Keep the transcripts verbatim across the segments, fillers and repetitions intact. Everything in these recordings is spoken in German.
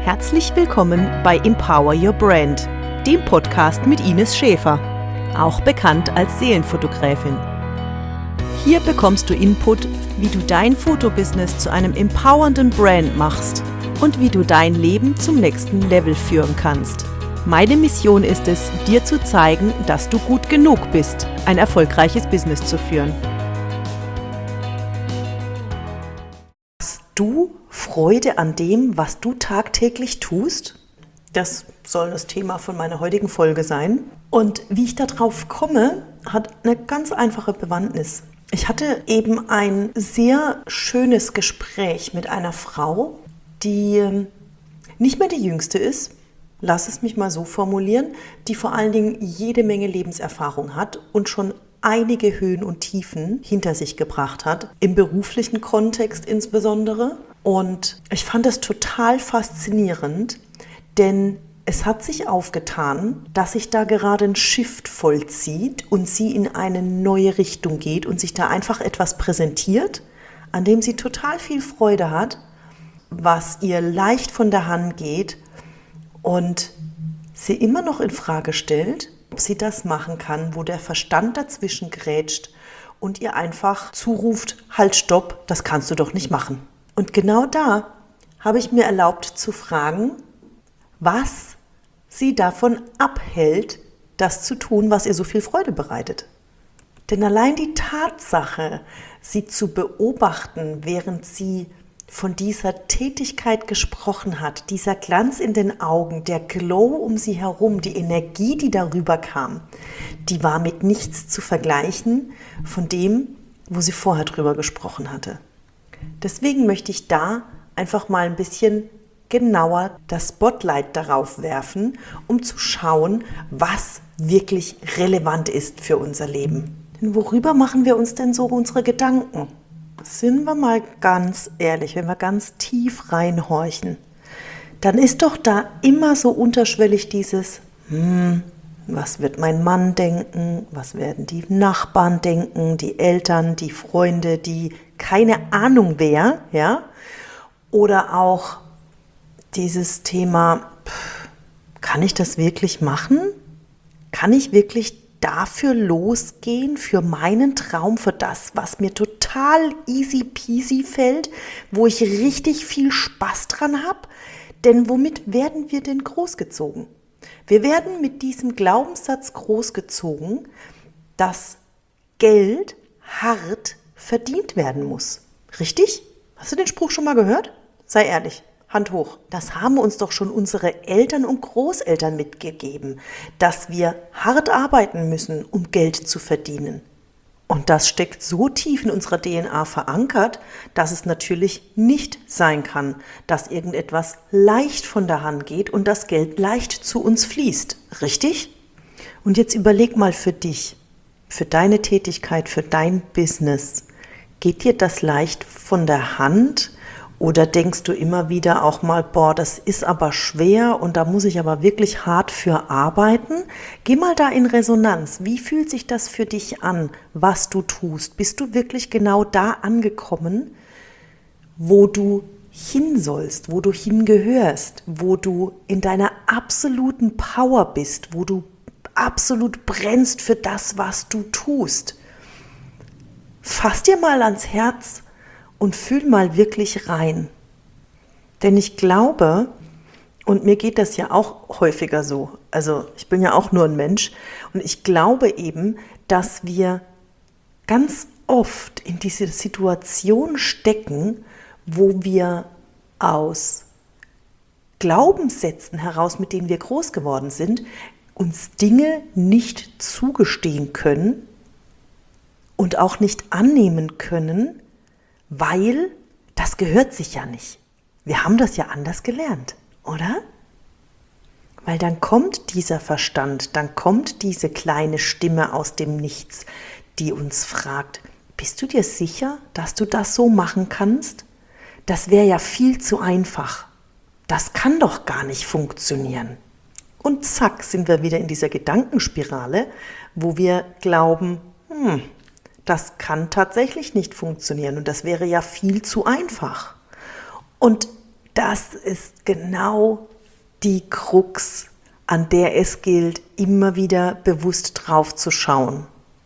Herzlich willkommen bei Empower Your Brand, dem Podcast mit Ines Schäfer, auch bekannt als Seelenfotogräfin. Hier bekommst du Input, wie du dein Fotobusiness zu einem empowernden Brand machst und wie du dein Leben zum nächsten Level führen kannst. Meine Mission ist es, dir zu zeigen, dass du gut genug bist, ein erfolgreiches Business zu führen. Hast du Freude an dem, was du tagtäglich tust? Das soll das Thema von meiner heutigen Folge sein. Und wie ich darauf komme, hat eine ganz einfache Bewandtnis. Ich hatte eben ein sehr schönes Gespräch mit einer Frau, die nicht mehr die Jüngste ist, lass es mich mal so formulieren, die vor allen Dingen jede Menge Lebenserfahrung hat und schon einige Höhen und Tiefen hinter sich gebracht hat, im beruflichen Kontext insbesondere. Und ich fand das total faszinierend, denn es hat sich aufgetan, dass sich da gerade ein Shift vollzieht und sie in eine neue Richtung geht und sich da einfach etwas präsentiert, an dem sie total viel Freude hat, was ihr leicht von der Hand geht und sie immer noch in Frage stellt, ob sie das machen kann, wo der Verstand dazwischen grätscht und ihr einfach zuruft, halt, stopp, das kannst du doch nicht machen. Und genau da habe ich mir erlaubt zu fragen, was sie davon abhält, das zu tun, was ihr so viel Freude bereitet. Denn allein die Tatsache, sie zu beobachten, während sie von dieser Tätigkeit gesprochen hat, dieser Glanz in den Augen, der Glow um sie herum, die Energie, die darüber kam, die war mit nichts zu vergleichen von dem, wo sie vorher drüber gesprochen hatte. Deswegen möchte ich da einfach mal ein bisschen genauer das Spotlight darauf werfen, um zu schauen, was wirklich relevant ist für unser Leben. Denn worüber machen wir uns denn so unsere Gedanken? Sind wir mal ganz ehrlich, wenn wir ganz tief reinhorchen, dann ist doch da immer so unterschwellig dieses, hm, was wird mein Mann denken, was werden die Nachbarn denken, die Eltern, die Freunde, die keine Ahnung wer, ja, oder auch dieses Thema, pff, kann ich das wirklich machen? Kann ich wirklich dafür losgehen, für meinen Traum, für das, was mir total easy peasy fällt, wo ich richtig viel Spaß dran habe? Denn womit werden wir denn großgezogen? Wir werden mit diesem Glaubenssatz großgezogen, dass Geld hart verdient werden muss. Richtig? Hast du den Spruch schon mal gehört? Sei ehrlich. Hand hoch. Das haben uns doch schon unsere Eltern und Großeltern mitgegeben, dass wir hart arbeiten müssen, um Geld zu verdienen. Und das steckt so tief in unserer D N A verankert, dass es natürlich nicht sein kann, dass irgendetwas leicht von der Hand geht und das Geld leicht zu uns fließt. Richtig? Und jetzt überleg mal für dich, für deine Tätigkeit, für dein Business. Geht dir das leicht von der Hand? Oder denkst du immer wieder auch mal, boah, das ist aber schwer und da muss ich aber wirklich hart für arbeiten? Geh mal da in Resonanz. Wie fühlt sich das für dich an, was du tust? Bist du wirklich genau da angekommen, wo du hin sollst, wo du hingehörst, wo du in deiner absoluten Power bist, wo du absolut brennst für das, was du tust? Fass dir mal ans Herz und fühl mal wirklich rein. Denn ich glaube, und mir geht das ja auch häufiger so, also ich bin ja auch nur ein Mensch, und ich glaube eben, dass wir ganz oft in diese Situation stecken, wo wir aus Glaubenssätzen heraus, mit denen wir groß geworden sind, uns Dinge nicht zugestehen können und auch nicht annehmen können, weil das gehört sich ja nicht. Wir haben das ja anders gelernt, oder? Weil dann kommt dieser Verstand, dann kommt diese kleine Stimme aus dem Nichts, die uns fragt, bist du dir sicher, dass du das so machen kannst? Das wäre ja viel zu einfach. Das kann doch gar nicht funktionieren. Und zack, sind wir wieder in dieser Gedankenspirale, wo wir glauben, hm, das kann tatsächlich nicht funktionieren und das wäre ja viel zu einfach. Und das ist genau die Krux, an der es gilt, immer wieder bewusst drauf zu schauen.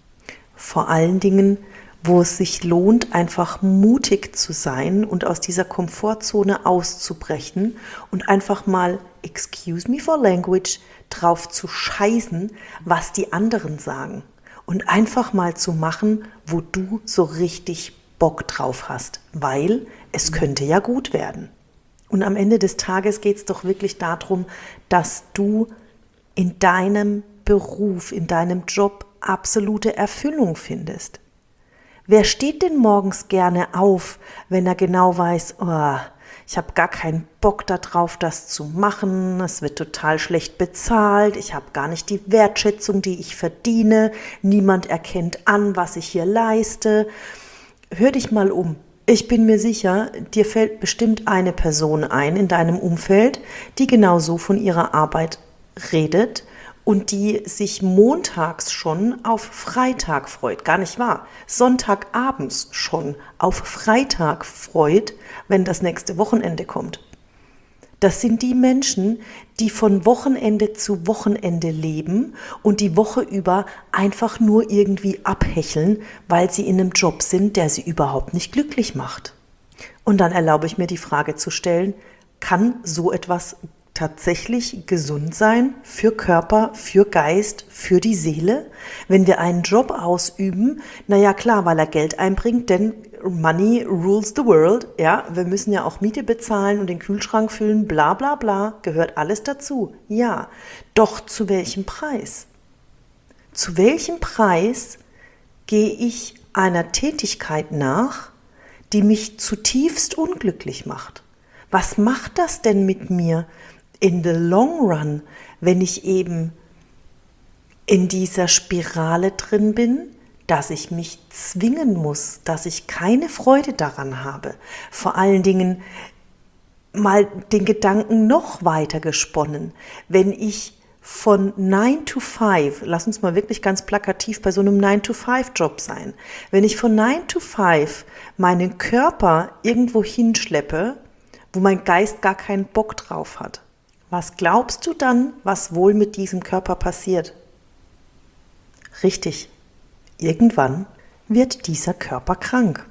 Vor allen Dingen, wo es sich lohnt, einfach mutig zu sein und aus dieser Komfortzone auszubrechen und einfach mal, excuse me for language, drauf zu scheißen, was die anderen sagen. Und einfach mal zu machen, wo du so richtig Bock drauf hast, weil es könnte ja gut werden. Und am Ende des Tages geht es doch wirklich darum, dass du in deinem Beruf, in deinem Job absolute Erfüllung findest. Wer steht denn morgens gerne auf, wenn er genau weiß, oh, ich habe gar keinen Bock darauf, das zu machen, es wird total schlecht bezahlt, ich habe gar nicht die Wertschätzung, die ich verdiene, niemand erkennt an, was ich hier leiste. Hör dich mal um. Ich bin mir sicher, dir fällt bestimmt eine Person ein in deinem Umfeld, die genauso von ihrer Arbeit redet und die sich montags schon auf Freitag freut. Gar nicht wahr. Sonntagabends schon auf Freitag freut, wenn das nächste Wochenende kommt. Das sind die Menschen, die von Wochenende zu Wochenende leben und die Woche über einfach nur irgendwie abhecheln, weil sie in einem Job sind, der sie überhaupt nicht glücklich macht. Und dann erlaube ich mir die Frage zu stellen, kann so etwas tatsächlich gesund sein für Körper, für Geist, für die Seele, wenn wir einen Job ausüben? Naja, klar, weil er Geld einbringt, denn Money rules the world. Ja, wir müssen ja auch Miete bezahlen und den Kühlschrank füllen, bla bla bla, gehört alles dazu. Ja, doch zu welchem Preis? Zu welchem Preis gehe ich einer Tätigkeit nach, die mich zutiefst unglücklich macht? Was macht das denn mit mir in the long run, wenn ich eben in dieser Spirale drin bin, dass ich mich zwingen muss, dass ich keine Freude daran habe? Vor allen Dingen mal den Gedanken noch weiter gesponnen, wenn ich von nine to five, lass uns mal wirklich ganz plakativ bei so einem nine to five Job sein, wenn ich von nine to five meinen Körper irgendwo hinschleppe, wo mein Geist gar keinen Bock drauf hat, was glaubst du dann, was wohl mit diesem Körper passiert? Richtig, irgendwann wird dieser Körper krank.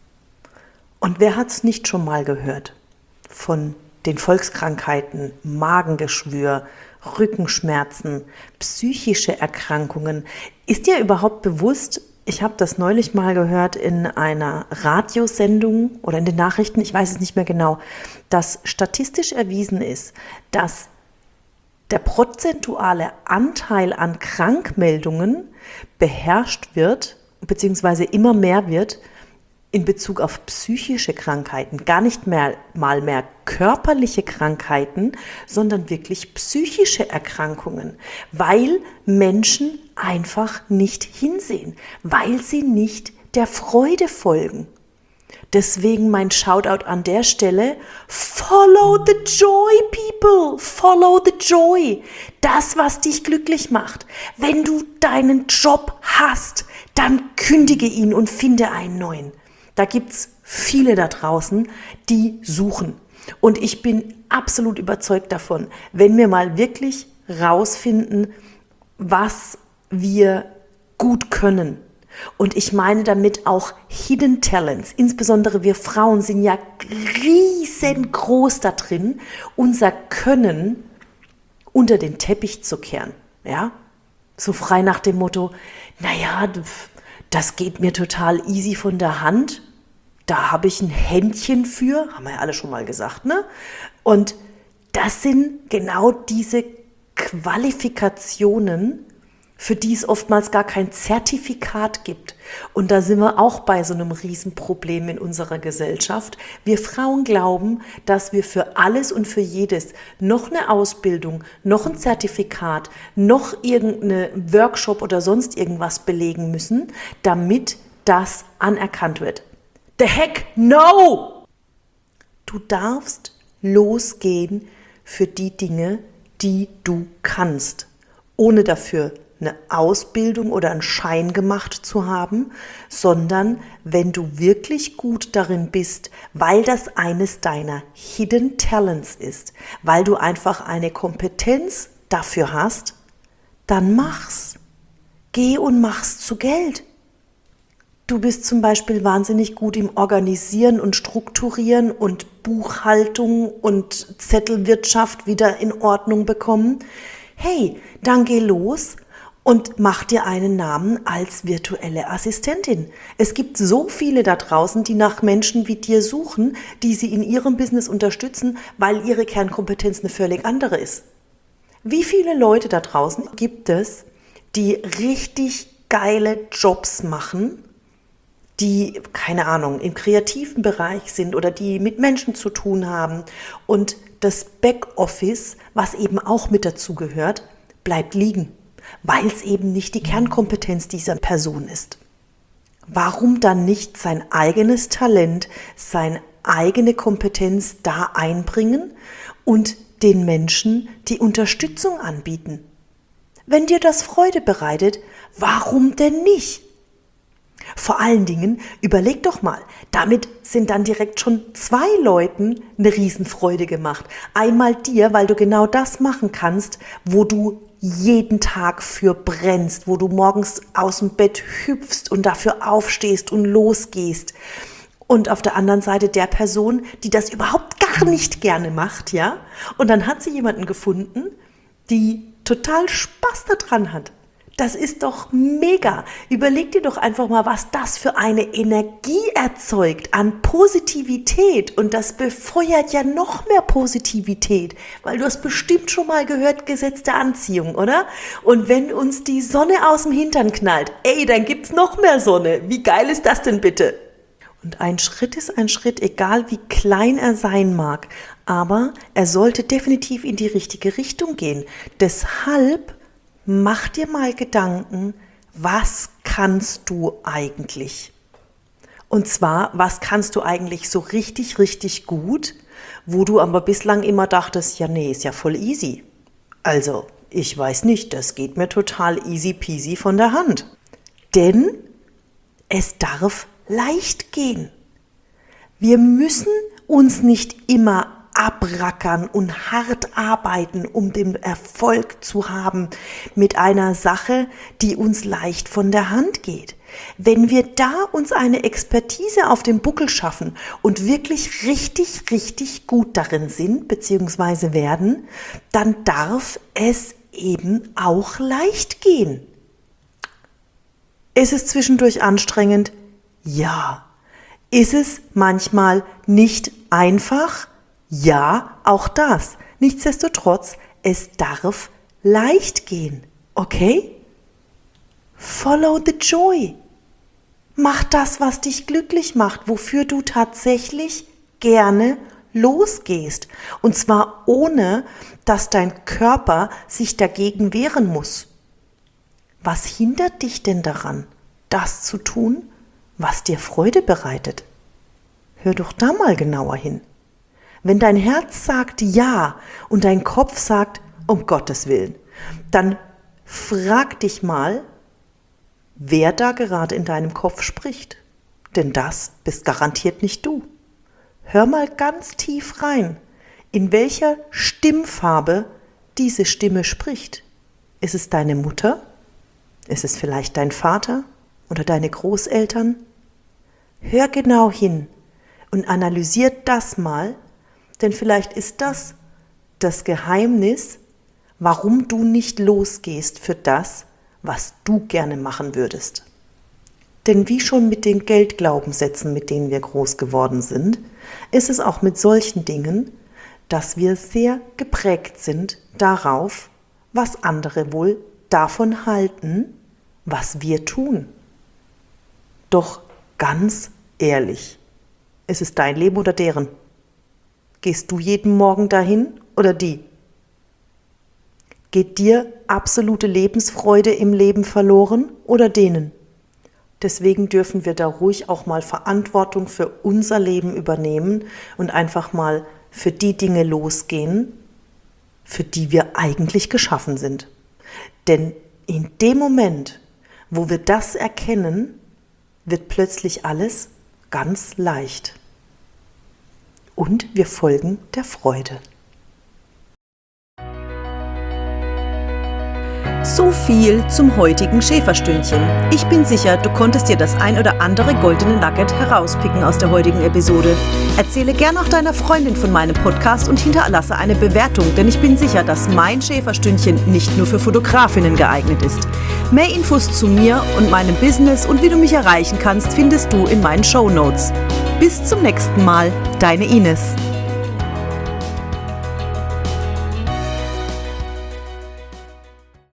Und wer hat es nicht schon mal gehört von den Volkskrankheiten, Magengeschwür, Rückenschmerzen, psychische Erkrankungen? Ist dir überhaupt bewusst, ich habe das neulich mal gehört in einer Radiosendung oder in den Nachrichten, ich weiß es nicht mehr genau, dass statistisch erwiesen ist, dass der prozentuale Anteil an Krankmeldungen beherrscht wird, beziehungsweise immer mehr wird, in Bezug auf psychische Krankheiten, gar nicht mehr mal mehr körperliche Krankheiten, sondern wirklich psychische Erkrankungen, weil Menschen einfach nicht hinsehen, weil sie nicht der Freude folgen. Deswegen mein Shoutout an der Stelle, follow the joy, people, follow the joy, das, was dich glücklich macht. Wenn du deinen Job hast, dann kündige ihn und finde einen neuen. Da gibt es viele da draußen, die suchen. Und ich bin absolut überzeugt davon, wenn wir mal wirklich rausfinden, was wir gut können. Und ich meine damit auch Hidden Talents. Insbesondere wir Frauen sind ja riesengroß da drin, unser Können unter den Teppich zu kehren. Ja? So frei nach dem Motto, naja, das geht mir total easy von der Hand. Da habe ich ein Händchen für, haben wir ja alle schon mal gesagt, ne? Und das sind genau diese Qualifikationen, für die es oftmals gar kein Zertifikat gibt. Und da sind wir auch bei so einem Riesenproblem in unserer Gesellschaft. Wir Frauen glauben, dass wir für alles und für jedes noch eine Ausbildung, noch ein Zertifikat, noch irgendeine Workshop oder sonst irgendwas belegen müssen, damit das anerkannt wird. The heck no! Du darfst losgehen für die Dinge, die du kannst, ohne dafür eine Ausbildung oder einen Schein gemacht zu haben, sondern wenn du wirklich gut darin bist, weil das eines deiner Hidden Talents ist, weil du einfach eine Kompetenz dafür hast, dann mach's. Geh und mach's zu Geld. Du bist zum Beispiel wahnsinnig gut im Organisieren und Strukturieren und Buchhaltung und Zettelwirtschaft wieder in Ordnung bekommen. Hey, dann geh los und mach dir einen Namen als virtuelle Assistentin. Es gibt so viele da draußen, die nach Menschen wie dir suchen, die sie in ihrem Business unterstützen, weil ihre Kernkompetenz eine völlig andere ist. Wie viele Leute da draußen gibt es, die richtig geile Jobs machen, die, keine Ahnung, im kreativen Bereich sind oder die mit Menschen zu tun haben und das Backoffice, was eben auch mit dazu gehört, bleibt liegen, weil es eben nicht die Kernkompetenz dieser Person ist. Warum dann nicht sein eigenes Talent, seine eigene Kompetenz da einbringen und den Menschen die Unterstützung anbieten? Wenn dir das Freude bereitet, warum denn nicht? Vor allen Dingen, überleg doch mal, damit sind dann direkt schon zwei Leuten eine Riesenfreude gemacht. Einmal dir, weil du genau das machen kannst, wo du jeden Tag für brennst, wo du morgens aus dem Bett hüpfst und dafür aufstehst und losgehst. Und auf der anderen Seite der Person, die das überhaupt gar nicht gerne macht, ja? Und dann hat sie jemanden gefunden, die total Spaß daran hat. Das ist doch mega. Überleg dir doch einfach mal, was das für eine Energie erzeugt an Positivität. Und das befeuert ja noch mehr Positivität, weil du hast bestimmt schon mal gehört, Gesetz der Anziehung, oder? Und wenn uns die Sonne aus dem Hintern knallt, ey, dann gibt's noch mehr Sonne. Wie geil ist das denn bitte? Und ein Schritt ist ein Schritt, egal wie klein er sein mag. Aber er sollte definitiv in die richtige Richtung gehen. Deshalb mach dir mal Gedanken, was kannst du eigentlich? Und zwar, was kannst du eigentlich so richtig, richtig gut, wo du aber bislang immer dachtest, ja nee, ist ja voll easy. Also, ich weiß nicht, das geht mir total easy peasy von der Hand. Denn es darf leicht gehen. Wir müssen uns nicht immer abrackern und hart arbeiten, um den Erfolg zu haben mit einer Sache, die uns leicht von der Hand geht. Wenn wir da uns eine Expertise auf dem Buckel schaffen und wirklich richtig, richtig gut darin sind bzw. werden, dann darf es eben auch leicht gehen. Ist es zwischendurch anstrengend? Ja. Ist es manchmal nicht einfach? Ja, auch das. Nichtsdestotrotz, es darf leicht gehen. Okay? Follow the joy. Mach das, was dich glücklich macht, wofür du tatsächlich gerne losgehst. Und zwar ohne, dass dein Körper sich dagegen wehren muss. Was hindert dich denn daran, das zu tun, was dir Freude bereitet? Hör doch da mal genauer hin. Wenn dein Herz sagt ja und dein Kopf sagt, um Gottes Willen, dann frag dich mal, wer da gerade in deinem Kopf spricht. Denn das bist garantiert nicht du. Hör mal ganz tief rein, in welcher Stimmfarbe diese Stimme spricht. Ist es deine Mutter? Ist es vielleicht dein Vater oder deine Großeltern? Hör genau hin und analysier das mal, denn vielleicht ist das das Geheimnis, warum du nicht losgehst für das, was du gerne machen würdest. Denn wie schon mit den Geldglaubenssätzen, mit denen wir groß geworden sind, ist es auch mit solchen Dingen, dass wir sehr geprägt sind darauf, was andere wohl davon halten, was wir tun. Doch ganz ehrlich, ist es dein Leben oder deren? Gehst du jeden Morgen dahin oder die? Geht dir absolute Lebensfreude im Leben verloren oder denen? Deswegen dürfen wir da ruhig auch mal Verantwortung für unser Leben übernehmen und einfach mal für die Dinge losgehen, für die wir eigentlich geschaffen sind. Denn in dem Moment, wo wir das erkennen, wird plötzlich alles ganz leicht. Und wir folgen der Freude. So viel zum heutigen Schäferstündchen. Ich bin sicher, du konntest dir das ein oder andere goldene Nugget herauspicken aus der heutigen Episode. Erzähle gern auch deiner Freundin von meinem Podcast und hinterlasse eine Bewertung, denn ich bin sicher, dass mein Schäferstündchen nicht nur für Fotografinnen geeignet ist. Mehr Infos zu mir und meinem Business und wie du mich erreichen kannst, findest du in meinen Shownotes. Bis zum nächsten Mal, deine Ines.